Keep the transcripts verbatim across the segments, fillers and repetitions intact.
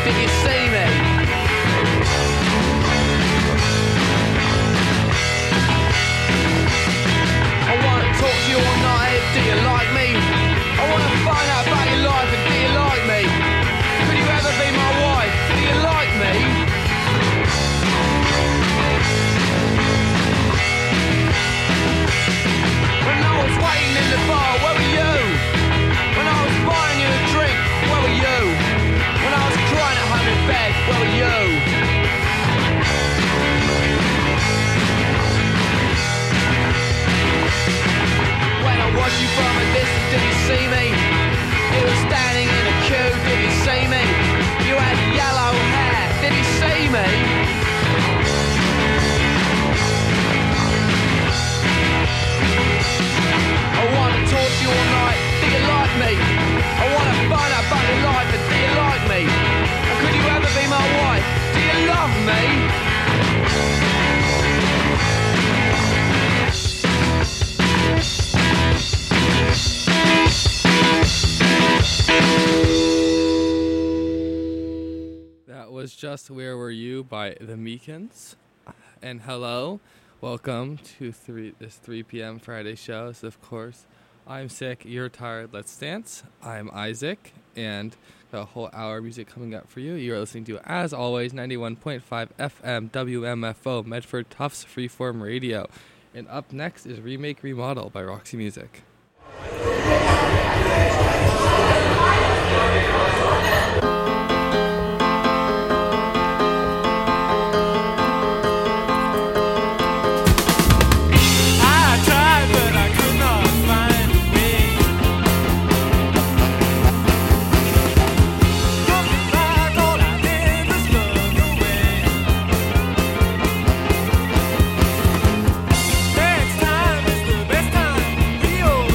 Did you see me? I wanna talk to you all night. Do you like me? I wanna find out about your life and do you like me? Could you ever be my wife? Do you like me? When I was waiting in the bar, where were you? When I was buying you a drink, where were you? When I was crying at home in bed, where were you? When I watched you from a distance, did you see me? You were standing in a queue, did you see me? You had yellow hair, did you see me? I wanna talk to you all night, do you like me? I wanna find out about your life and do you like me? And could you ever be my wife? Do you love me? That was Just Where Were You by The Meekins. And hello, welcome to three this three p.m. Friday show. So of course, I'm sick, you're tired, let's dance. I'm Isaac, and got a whole hour of music coming up for you. You're listening to, as always, ninety-one point five F M W M F O, Medford Tufts Freeform Radio. And up next is Remake Remodel by Roxy Music. Next time is the best time. We all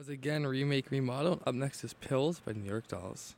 Was again Remake Remodel. Up next is Pills by New York Dolls.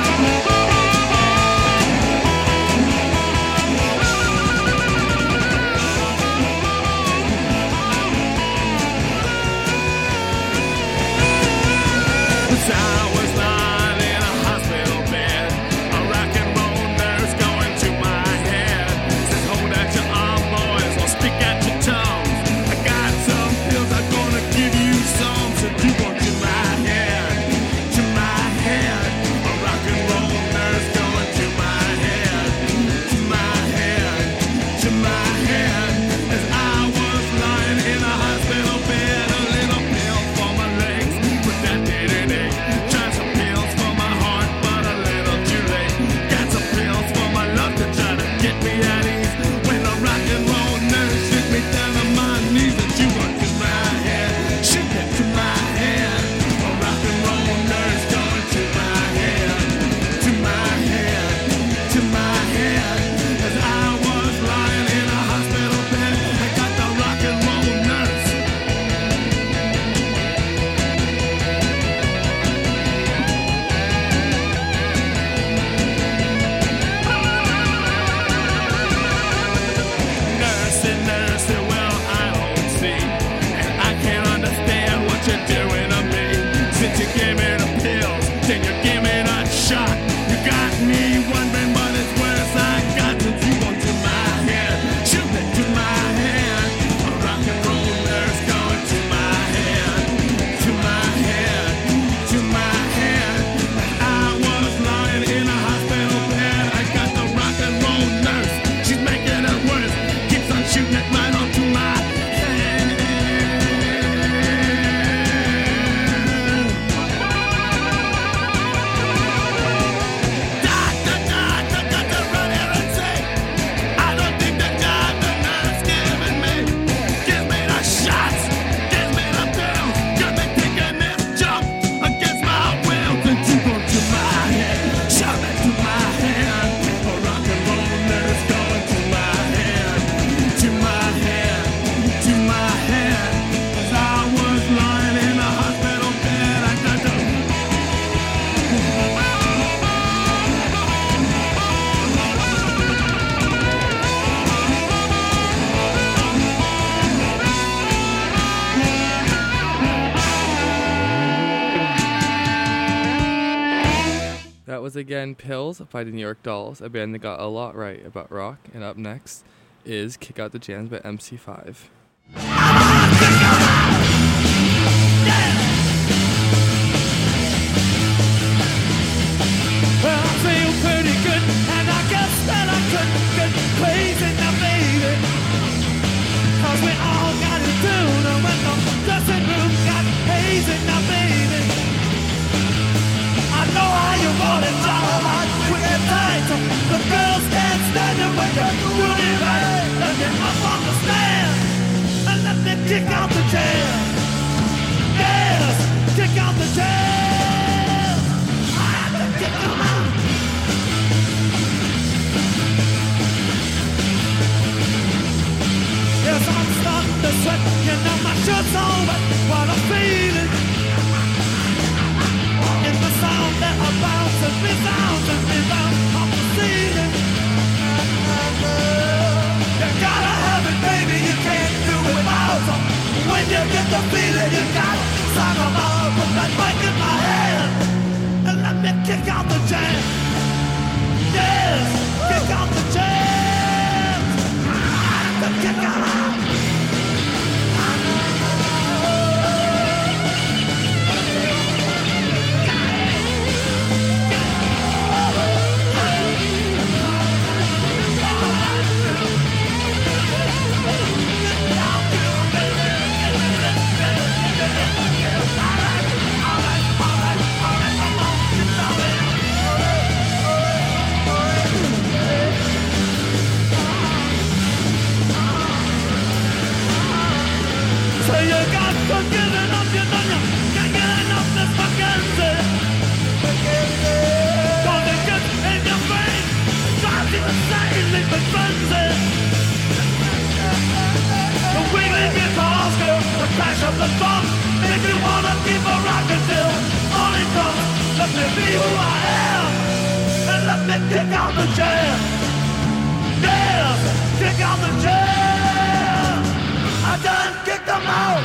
I was lying in a hospital bed, a rock and roll nurse going to my head. Says, hold out your arm, boys, or stick out your tongues. I got some pills, I'm gonna give you some. So you go to my head, to my head. A rock and roll nurse going to my head, to my head, to my head. As I was lying in a hospital bed, a little pill for my legs, but that didn't ache. Tried some pills for my heart, but a little too late. Got some pills for my love to try to get me at ease. When a rock and roll nurse shook me down on my knees, and you went to my head, shook it to my head. A rock and roll nurse going to my head, to my head, to my head. As I was lying in a hospital bed, I got the rock and roll nurse. Nursey, nursey, well, I don't see, and I can't understand what you're doing to me. Since you gave me the pills, then you gave me the shot. You got me wondering what it's worth. I got to you go to my head, shoot it to my head. A rock and roll nurse going to my head, to my head, to my head. I was lying in a hospital bed. I got the rock and roll nurse. She's making it worse. Keeps on shooting it right onto my head. Doctor, doctor, got to run here and say, I don't think the job the nurse giving me. Give me the shots, give me the pills. Got me taking this jump against my will. Then you go to my head, shove it to my head. A rock and roll nurse going to my head, to my head, to my head. As I was lying in a hospital bed, I got the That was again Pills by the New York Dolls, a band that got a lot right about rock. And up next is Kick Out the Jams by M C five. Well, I feel pretty good, and I guess that I could get crazy now, baby. Cause we all got it down, and when the dressing room got hazy now, baby. I know how you want it, y'all, hot, quick and tight. The girls can't stand it when you're doing it right. Let me up on the stand, and let me kick out the jam. Yes, kick out the jam. I have to kick them out. Yes, I'm starting to sweat, you know my shirt's all wet. What I'm feeling is the sound that I bounce and resound and rebound off the ceiling. You gotta have it, baby, you can't do it without it. When you get the feeling, you gotta sign them out. Put that mic in my hand and let me kick out the jam. Yes, kick out the jam. The kick out. So you got to get enough, you know you can't get enough this Mackenzie. Cause it gets in your brain, drives you insane, leave it frenzy. The wiggling guitars go, the crash of the drum, make you wanna keep around. me who I am and let me kick out the jam. Yeah, kick out the jam. I done kicked them out.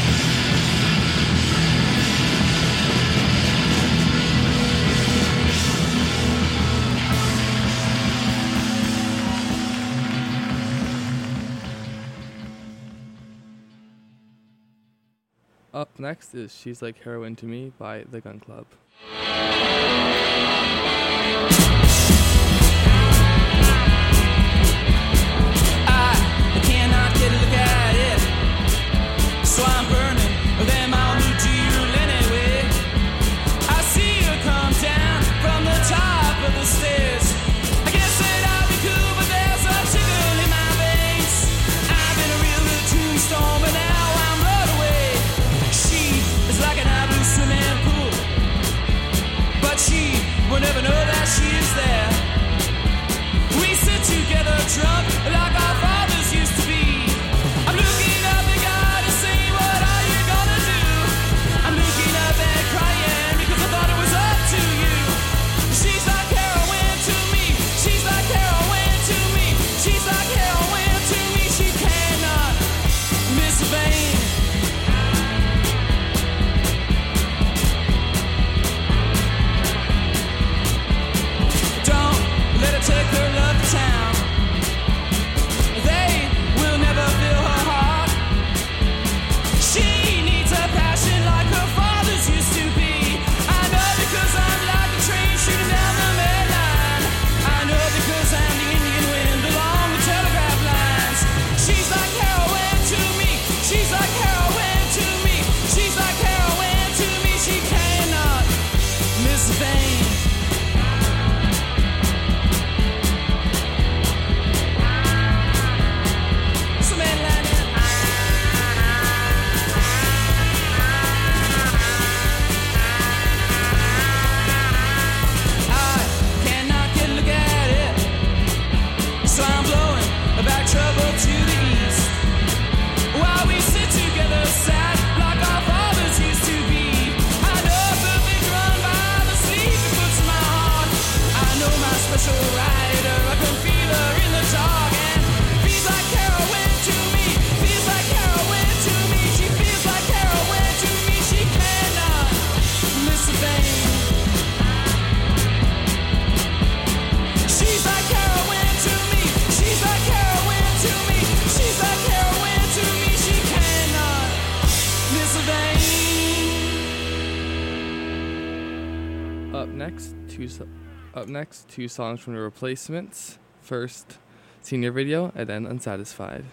Up next is She's Like Heroin to Me by The Gun Club. I cannot get a look at it, so I'm burning them all new deal anyway. I see her come down from the top of the stairs. I guess that I'll be cool, but there's a tickle in my veins. I've been a real good tombstone, but now I'm blown away. She is like an blue swimming pool, but she will never know that she is there. We sit together drunk like our fathers used to be. I'm looking up at God and saying, what are you gonna do? I'm looking up and crying because I thought it was up to you. She's like heroin to me. She's like heroin to me. She's like heroin to me. She cannot miss a vein. Don't let her take her love to town. They will never fill her heart. She needs a passion like her father's used to be. I know because I'm like a train shooting down the main line. I know because I'm the Indian wind along the telegraph lines. She's like heroin to me. She's like heroin to me. She's like heroin to me. She cannot miss a vein. Trouble to the east, while we sit together sad like our fathers used to be. I know a perfect run by the sleep it puts in my heart. I know my special rider, I can feel her in the dark, and feels like heroin to me. Feels like heroin to me. She feels like heroin to me. She cannot miss a thing. She's like heroin to me. She's like heroin to me. She's like heroin to me. She cannot miss a vein. Up next, two so- up next, two songs from The Replacements. First, Senior Video, and then Unsatisfied.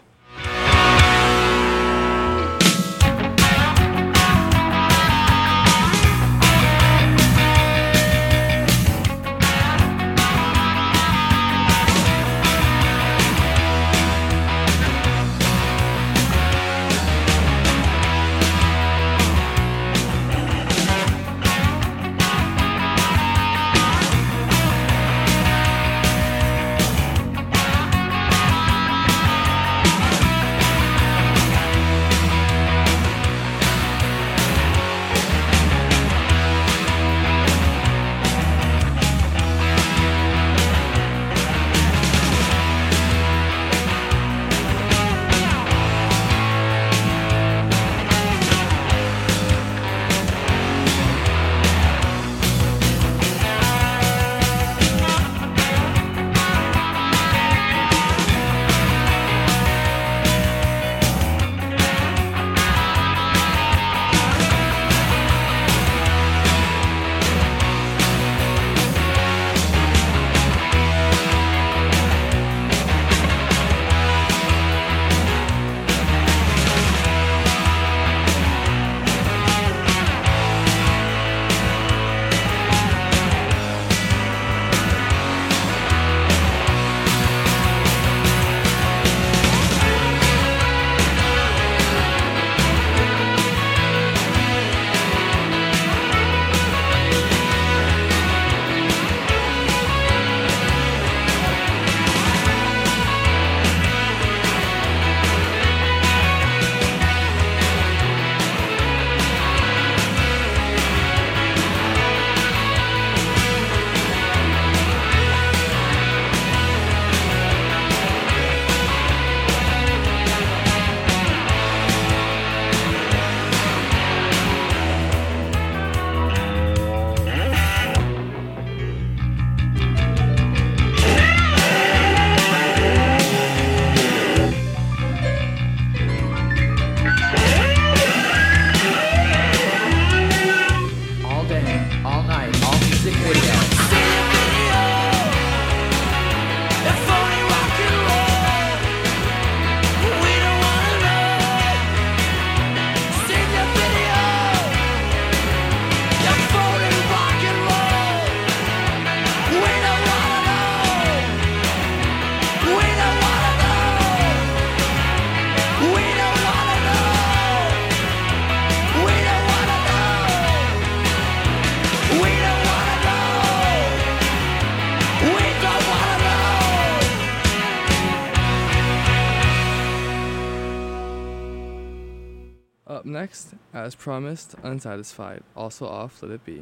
I next, as promised, Unsatisfied. Also off Let It Be.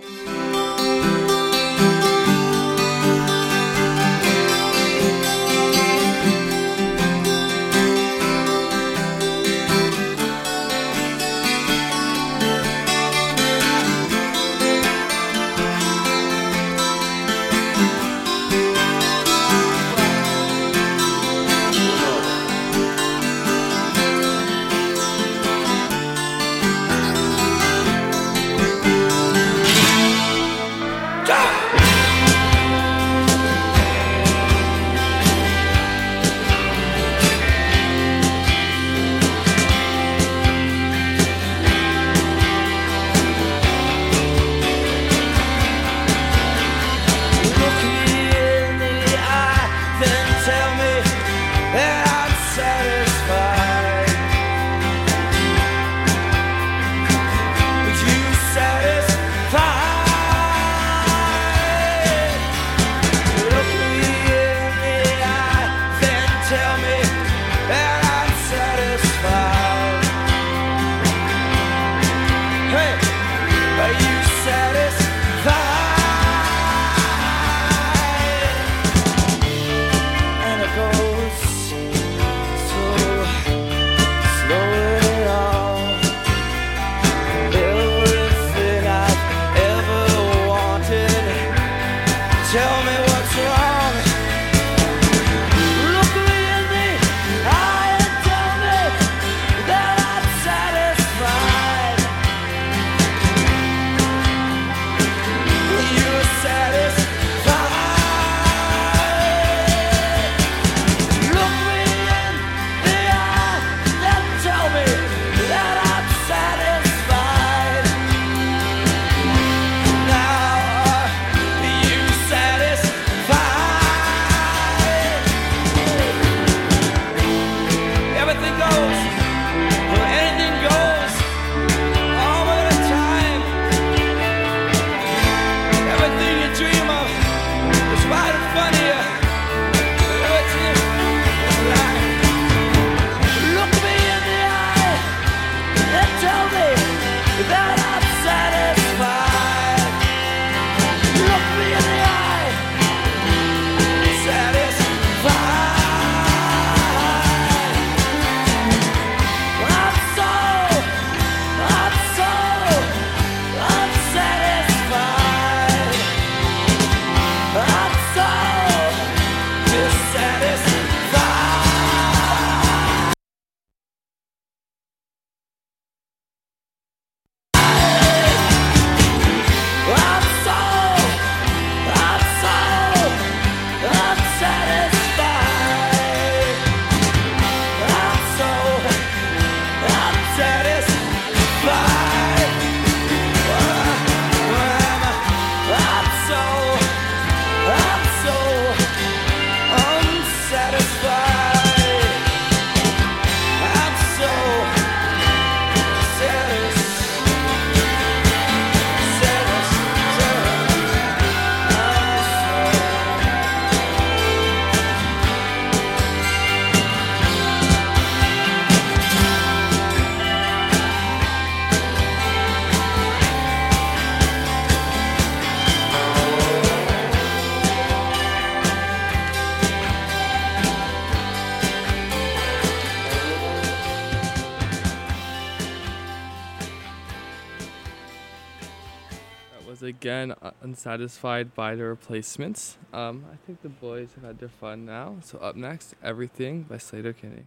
Again, uh, Unsatisfied by The Replacements. Um, I think the boys have had their fun now. So up next, Everything by Sleater-Kinney.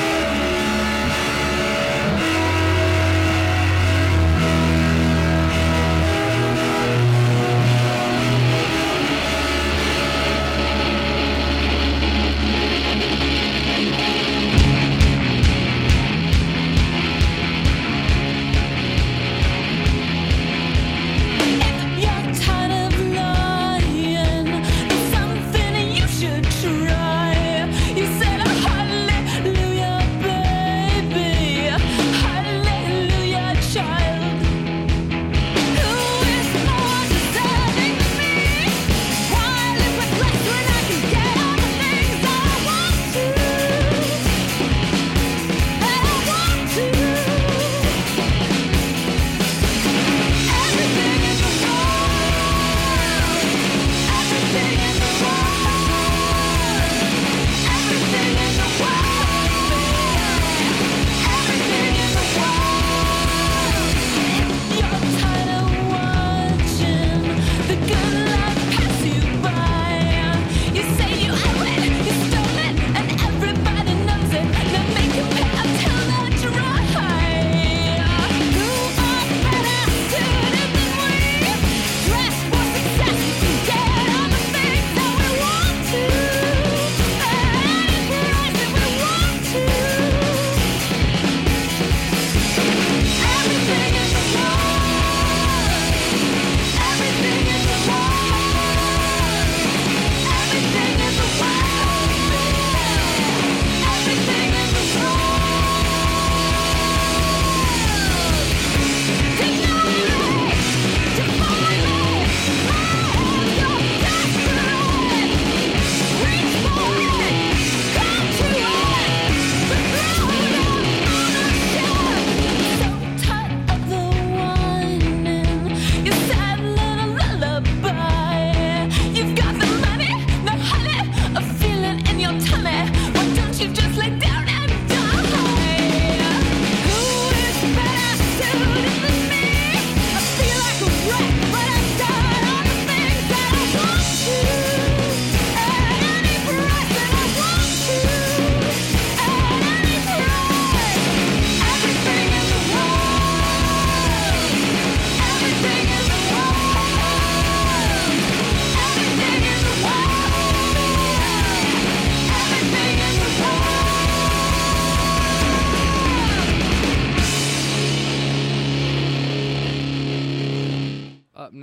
Thank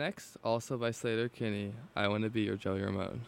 next, also by Slater Kinney, I Want to Be Your Joey Ramone.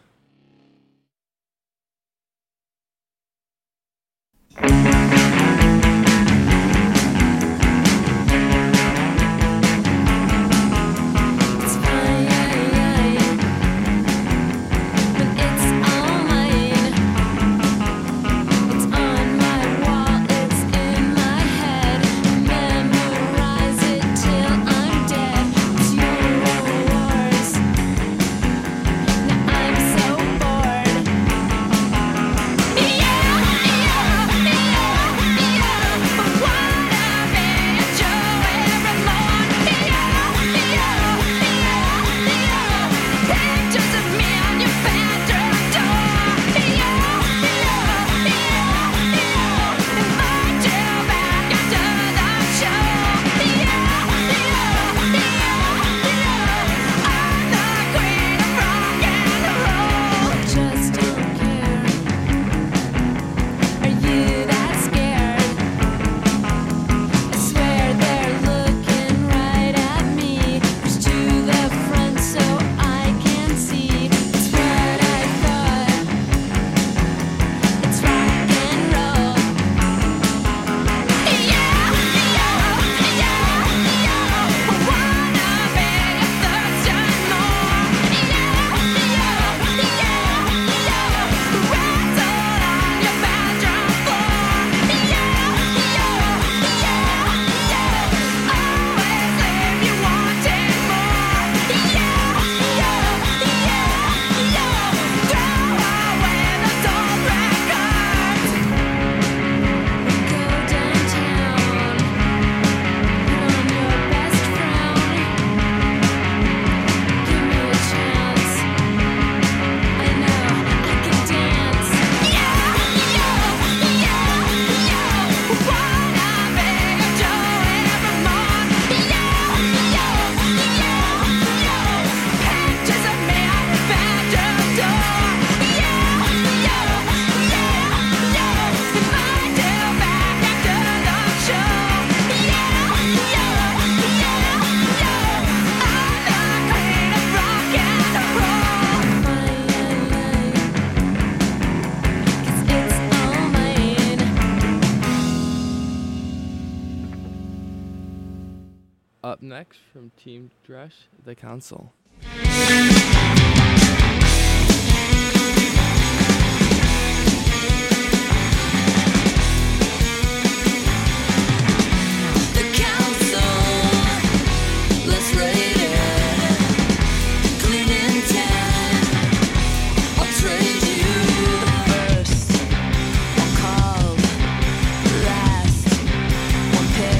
Up next from Team Dresch, The Council.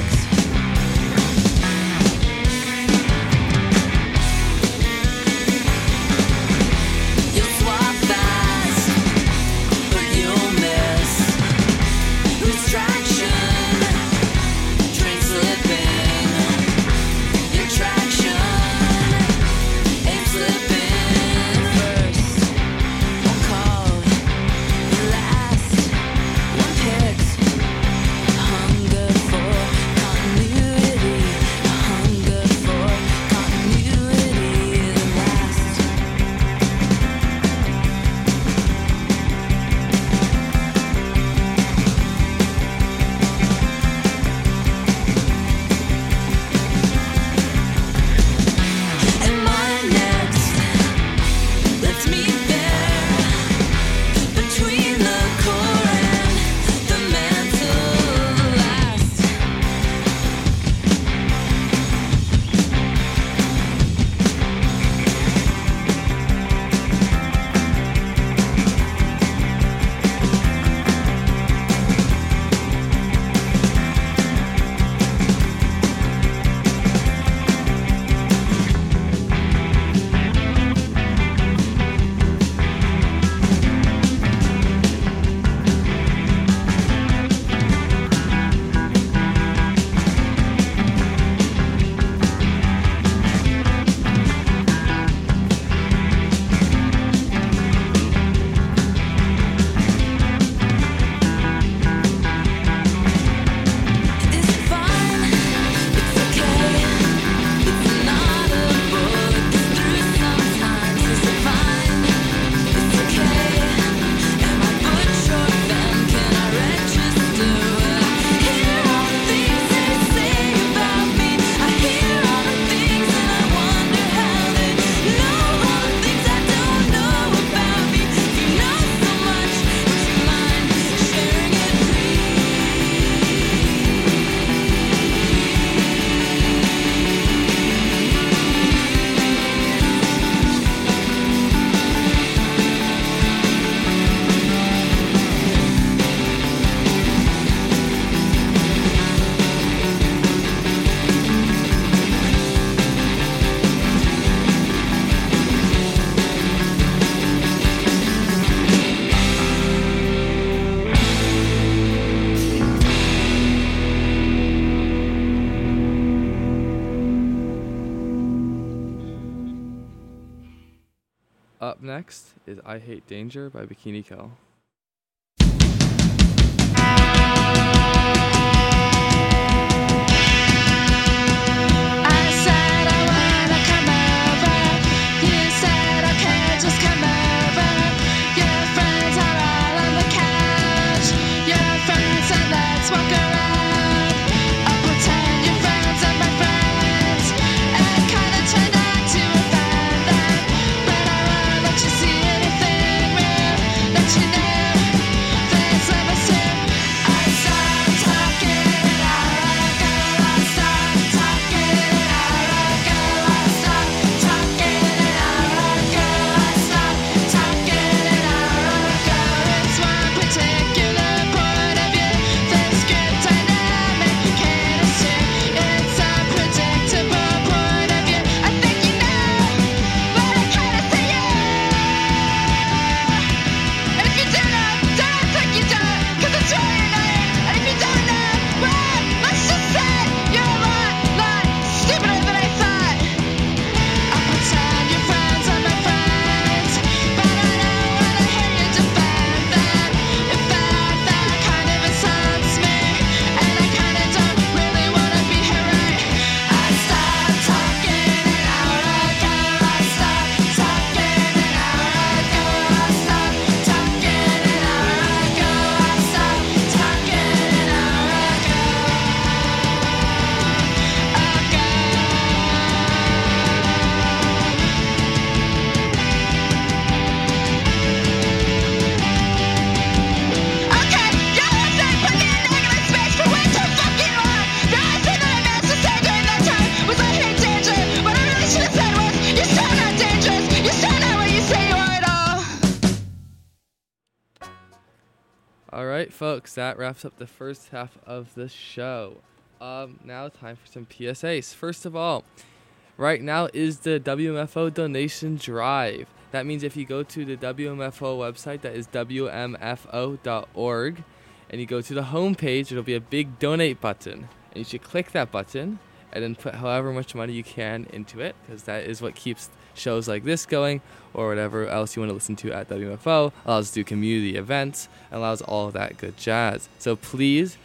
Pick next is I Hate Danger by Bikini Kill. Alright, folks, that wraps up the first half of the show. Um, now time for some P S As. First of all, right now is the W M F O donation drive. That means if you go to the W M F O website, that is W M F O dot org, and you go to the home page, it'll be a big donate button. And you should click that button and then put however much money you can into it, because that is what keeps shows like this going, or whatever else you want to listen to at W M F O, allows us to do community events, and allows all of that good jazz. So please,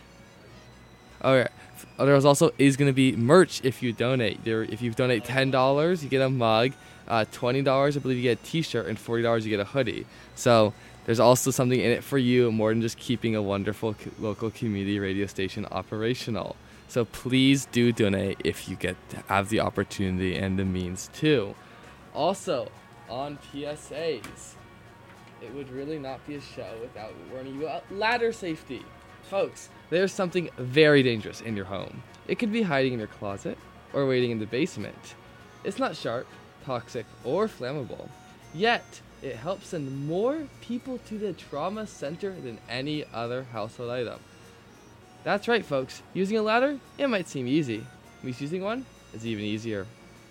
okay, there also is going to be merch if you donate. There, if you donate ten dollars, you get a mug, uh, twenty dollars, I believe you get a t-shirt, and forty dollars you get a hoodie. So there's also something in it for you, more than just keeping a wonderful co- local community radio station operational. So please do donate if you get to have the opportunity and the means to. Also, on P S As, it would really not be a show without warning you about ladder safety. Folks, there's something very dangerous in your home. It could be hiding in your closet or waiting in the basement. It's not sharp, toxic, or flammable. Yet, it helps send more people to the trauma center than any other household item. That's right, folks. Using a ladder, it might seem easy. Misusing one is even easier.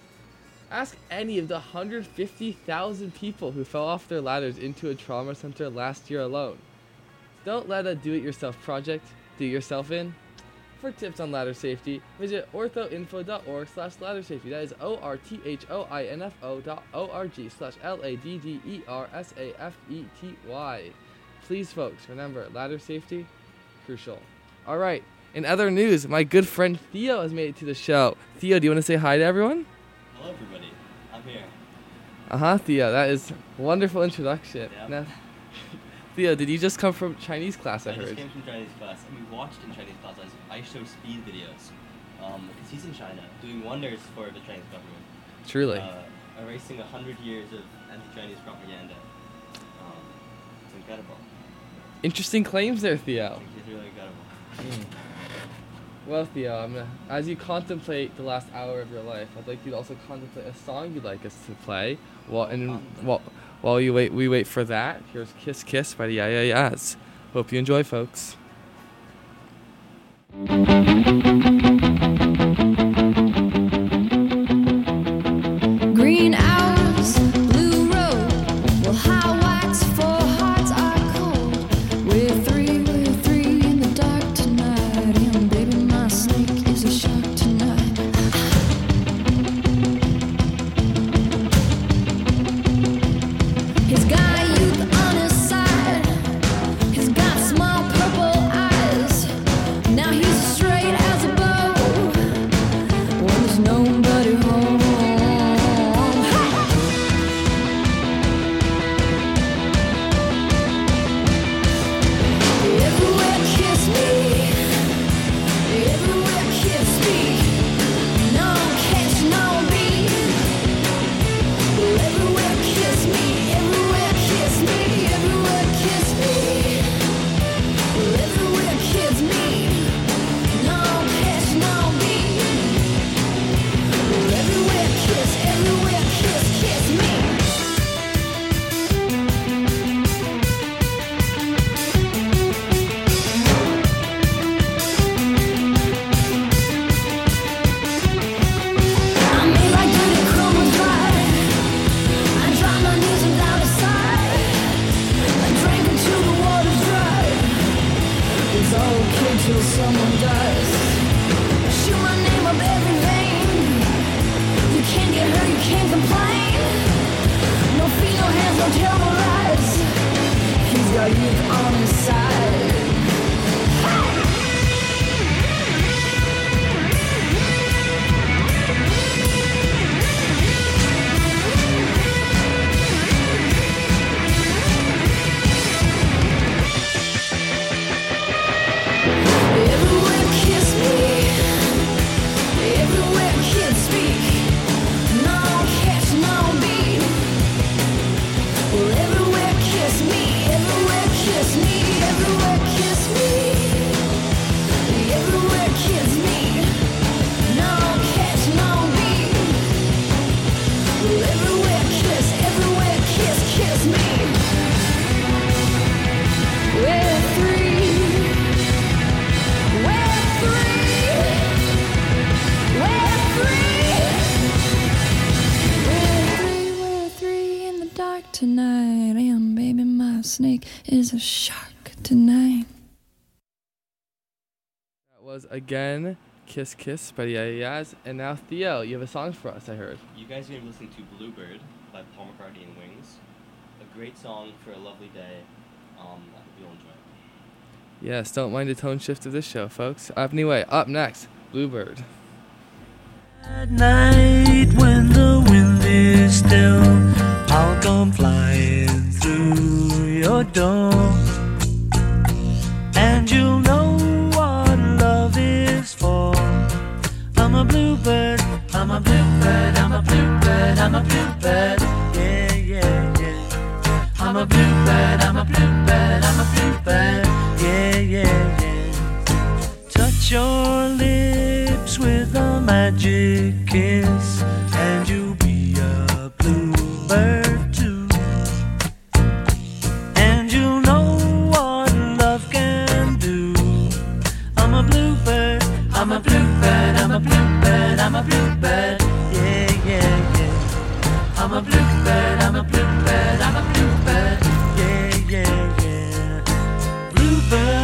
Ask any of the one hundred fifty thousand people who fell off their ladders into a trauma center last year alone. Don't let a do-it-yourself project do yourself in. For tips on ladder safety, visit orthoinfo dot org slash ladder safety. That is O R T H O I N F O dot O R G slash L A D D E R S A F E T Y. Please, folks, remember, ladder safety, crucial. All right, in other news, my good friend Theo has made it to the show. Theo, do you want to say hi to everyone? Hello, everybody. I'm here. Uh-huh, Theo. That is a wonderful introduction. Yep. Now, Theo, did you just come from Chinese class, I, I heard? just came from Chinese class, and we watched in Chinese class I show speed videos. Um, because he's in China, doing wonders for the Chinese government. Truly. Uh, erasing a hundred years of anti-Chinese propaganda. Um, it's incredible. Interesting claims there, Theo. It's really incredible. Mm. Well, Theo, I'm gonna, as you contemplate the last hour of your life, I'd like you to also contemplate a song you'd like us to play. While and while while you wait, we wait for that. Here's "Kiss Kiss" by the Yeah Yeah Yeahs. Hope you enjoy, folks. Green hours, blue road. Well, high whites for hearts are cold. We're three, we're three in the dark tonight. And baby, my snake is a shark tonight. It's all okay till someone dies. Shoot my name up every vein. You can't get hurt, you can't complain. No feet, no hands, no terrible lies. He's got youth on his side. Everywhere kiss me, everywhere kids speak. No catch, no beat. Well, everywhere kiss me, everywhere kiss me, everywhere kiss me. Everywhere kiss me. No catch, no beat. Well, everywhere kiss, everywhere kiss, kiss me. We're three. We're three. We're three. We're three. We're three in the dark tonight. And baby, my snake is a shark tonight. That was again Kiss Kiss by the Yeah-Yeahs. And now Theo, you have a song for us, I heard. You guys are going to be listening to Bluebird by Paul McCartney and Wings. A great song for a lovely day. Um, I hope you'll enjoy it. Yes, don't mind the tone shift of this show, folks. Anyway, up next, Bluebird. At night when the wind is still, I'll come flying through your door, and you'll know what love is for. I'm a bluebird, I'm a bluebird, I'm a bluebird, I'm a bluebird, yeah, yeah, yeah. I'm a bluebird, I'm a bluebird, I'm a bluebird, yeah, yeah, yeah. Touch your lips with a magic kiss, and you'll be a bluebird too. And you'll know what love can do. I'm a bluebird, I'm a bluebird, I'm a bluebird, I'm a bluebird, yeah, yeah, yeah. I'm a bluebird, I'm a bluebird, I'm a bluebird, yeah, yeah, yeah. Bluebird.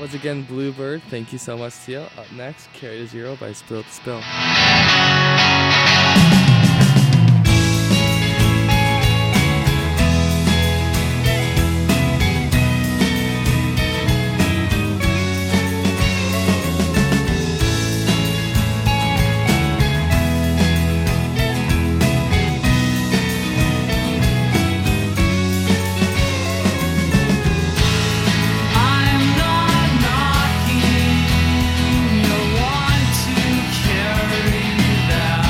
was again Bluebird. Thank you so much, Teal. Up next, Carry to Zero by Spill to Spill. I'm not knocking your want to carry that.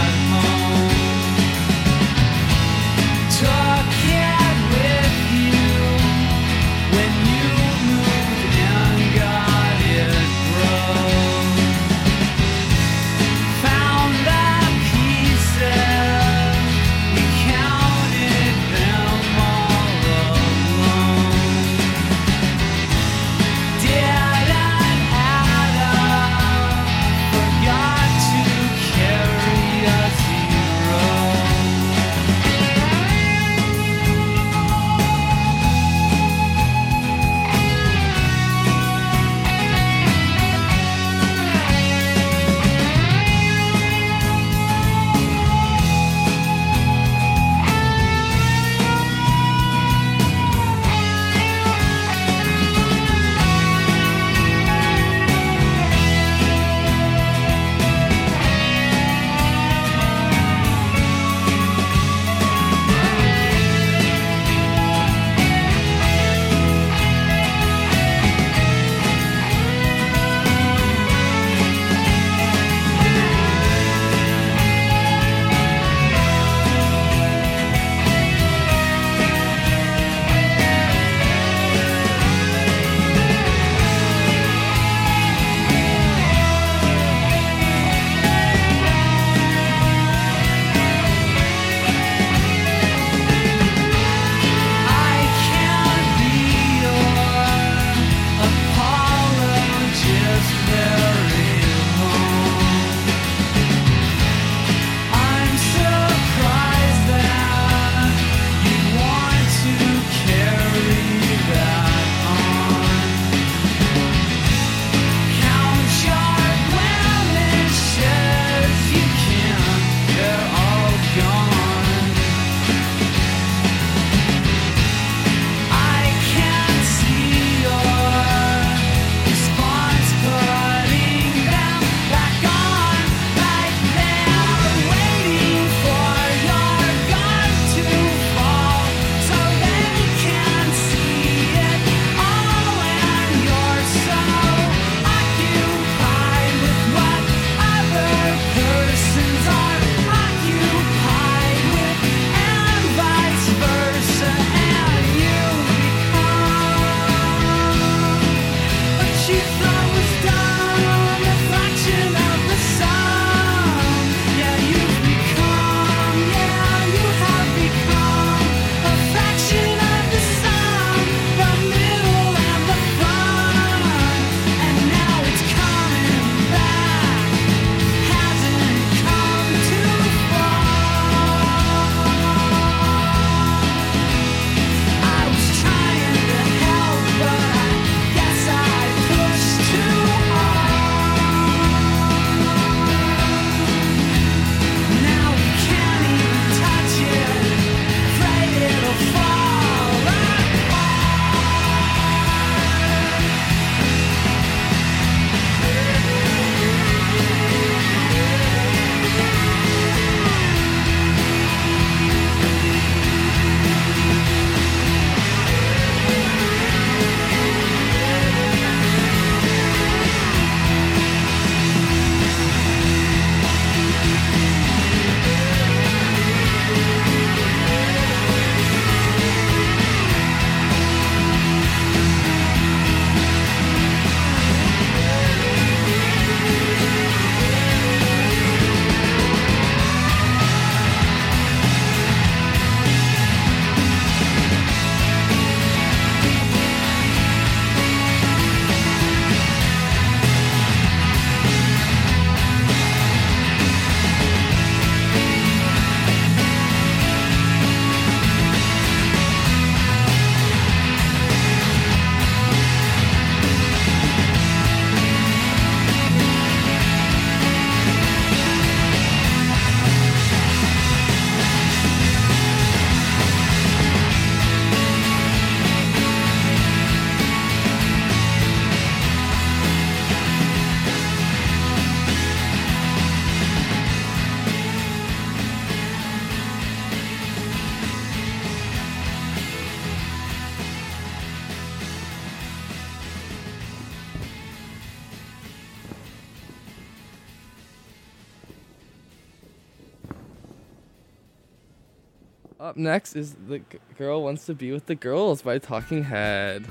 Up next is The G- Girl Wants to Be with the Girls by Talking Head.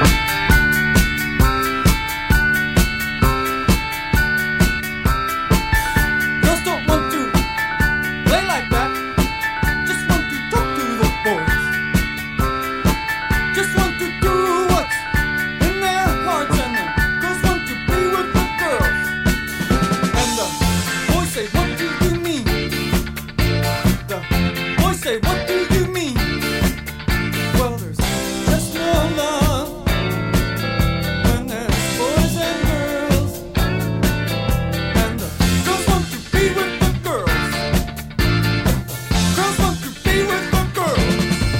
Girls don't want to play like that. Just want to talk to the boys. Just want to do what's in their hearts, and the girls want to be with the girls. And the boys say, what do you mean? The boys say, what do you mean? Well, there's just no love when there's boys and girls. And the girls want to be with the girls. Girls want to be with the girls.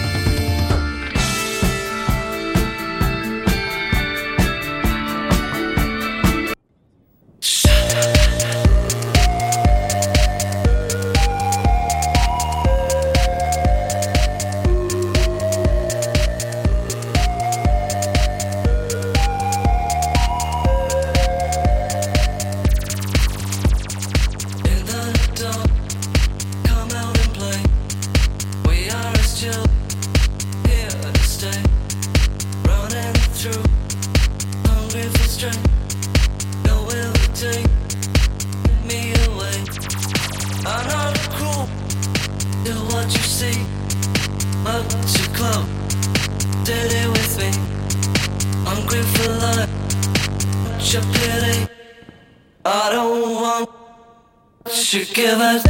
In the dark, come out and play. We are still here to stay. Running through, hungry for strength. No will take me away. I'm not cruel to what you see, but too close. Did it with me. Hungry for life, your pity. I don't want to give it.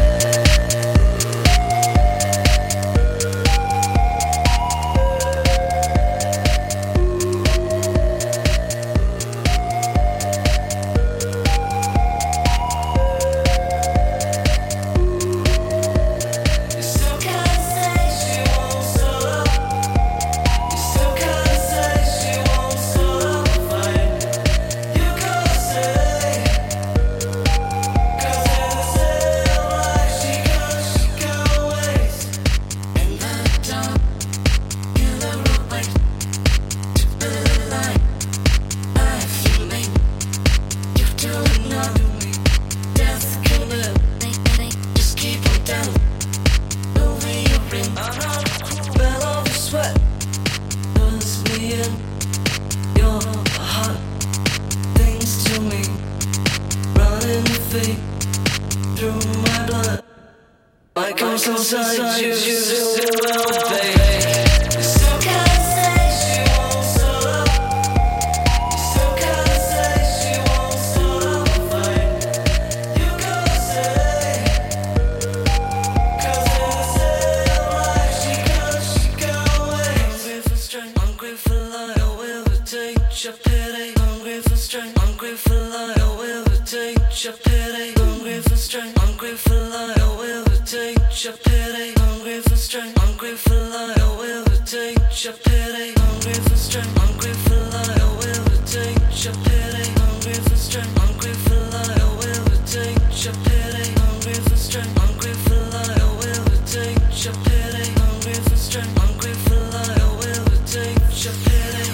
You still can't say she won't stop. You still can't say she won't stop the fight. You gotta say, 'cause in the same life she got, she got ways. In the dark, you never wait to be like life you made. You do not do me. Death can live. Just keep on down. Over your ring. I'm not well of the sweat. Pulls me in. Your heart things to me. Running feet through my blood. My ghost inside you still obey. You still can't say she won't stop. You still can't say she won't stop the fight. You gotta say, 'cause in the same life she got, she got ways. Hungry for strength, hungry for life. No will take your pity. Hungry for strength, hungry for life. No will take your pity. Hungry for strength, hungry for life. No will take your pity. Hungry for strength, hungry for life. No will take your pity. Hungry for strength, hungry for life. No will take your pity. Hungry for strength, hungry for life. No will take your pity. Hungry for strength, hungry for life. No will take your pity. Hungry for strength, hungry for life. No will take your pity.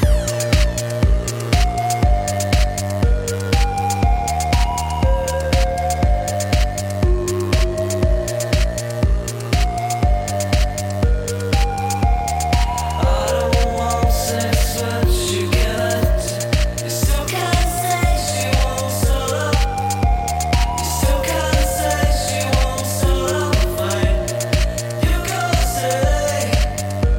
I don't want sex, but you get it. You still can't say she won't stop. You still can't say she won't stop the fight. You gotta say,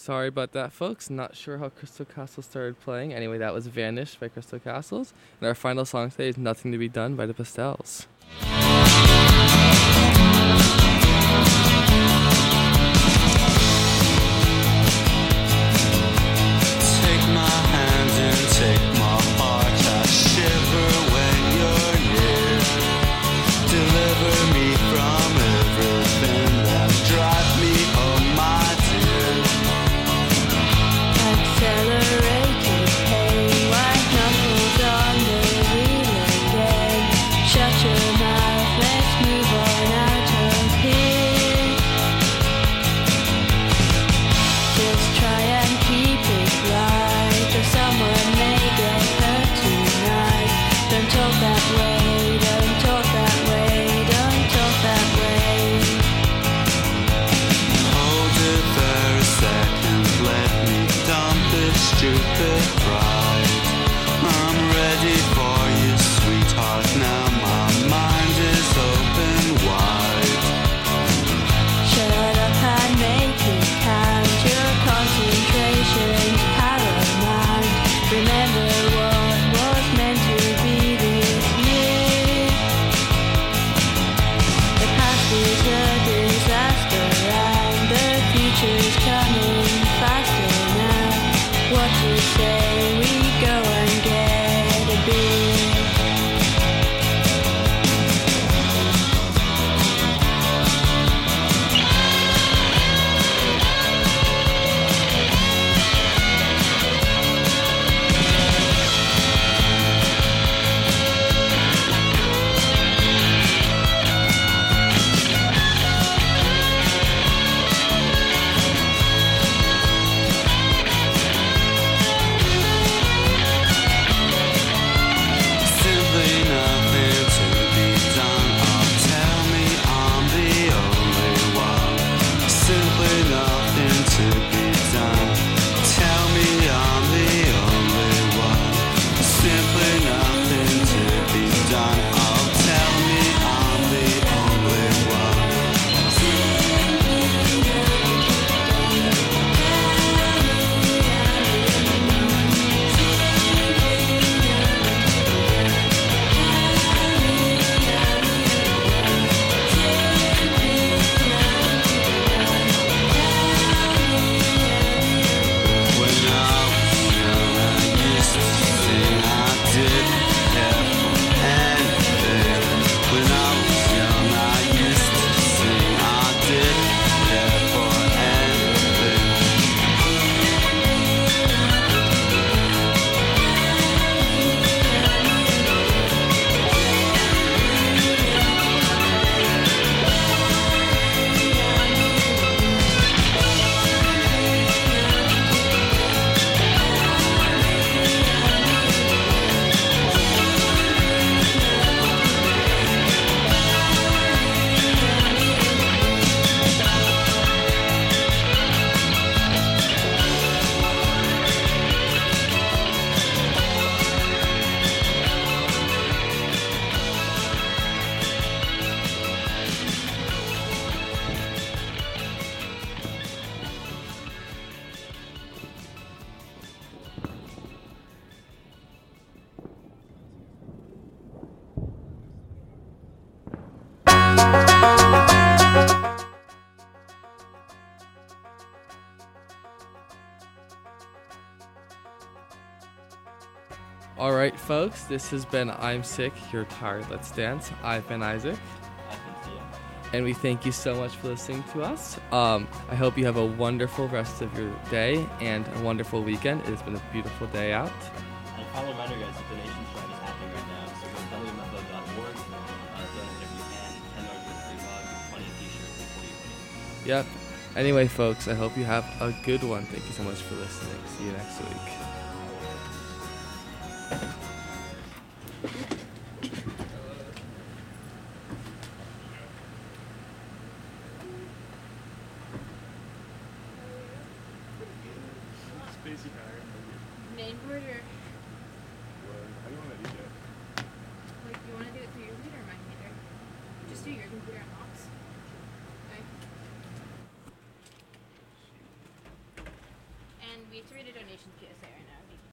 Sorry about that, folks. Not sure how Crystal Castles started playing. Anyway, that was Vanish by Crystal Castles. And our final song today is Nothing to Be Done by the Pastels. Take my hand and take my heart. I shiver when you're near. Deliver me from everything that drives me home, my dear. Accelerated pain, white knuckles on the wheel again. Shut your mouth, let's move on out of here. Just try and keep it light, or someone may get hurt tonight. Don't talk that way, don't talk that way, don't talk that way. Hold it there a second, let me dump this stupid pride. I'm ready for you, sweetheart, now my mind is open wide. Shut up and make it count. Your concentration's paramount. Remember what was meant to be this year. The past is a disaster and the future's coming faster now. What you say? We go and get a beer. Simply nothing to be done. Oh, tell me I'm the only one. Simply nothing to be done. Tell me I'm the only one. Simply nothing to be done. Oh, tell me I'm the only one. When I was young, I used to sing. I didn't care for anything. When I was young, I used to sing. I didn't care for anything. All right, folks, this has been I'm Sick, You're Tired, Let's Dance. I've been Isaac, I can see it. and we thank you so much for listening to us. Um, I hope you have a wonderful rest of your day and a wonderful weekend. It has been a beautiful day out. And a final reminder, guys, the donation drive is happening right now. So go to w m f o dot org, uh, donate whatever you can. ten dollars worth of free mug, twenty t-shirts, and forty hoodies. Yep. Anyway, folks, I hope you have a good one. Thank you so much for listening. See you next week.